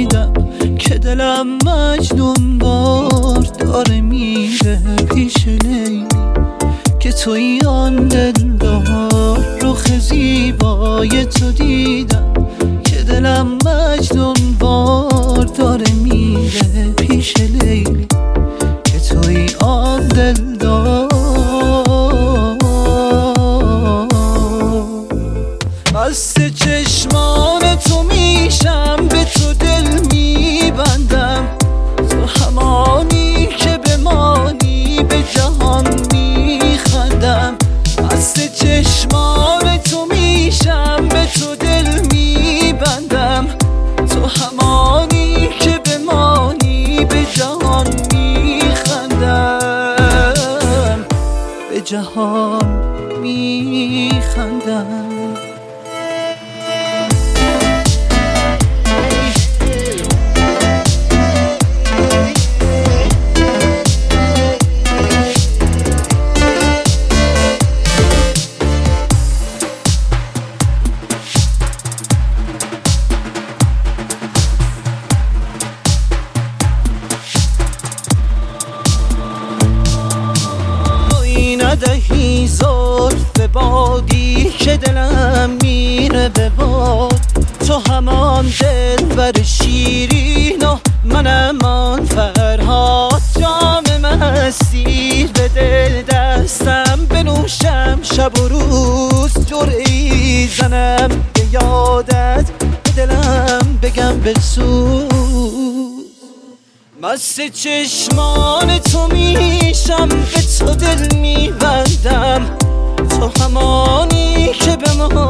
دیدم که دلم مجنون بار داره میره پیش لیلی که توی آن دلدار. رخ زیبای تو دیدم که دلم مجنون بار داره میره پیش لیلی که توی آن دلدار. مست چشمان تو میشم به تو دل میبندم، تو همانی که بمانی به جهان میخندم. مست چشمان تو میشم به تو دل میبندم، تو همانی که بمانی به جهان میخندم، به جهان میخندم. ندهی زلف بادی که دلم میره به باد، تو همان دلبر شیرین و منم آن فرهاد. جام مستی بده دستم بنوشم شب و روز، جرعی زنم به یادت به دلم بگم بسوز. مست چشمان تو میشم به تو دل میبندم، تو همانی که به ما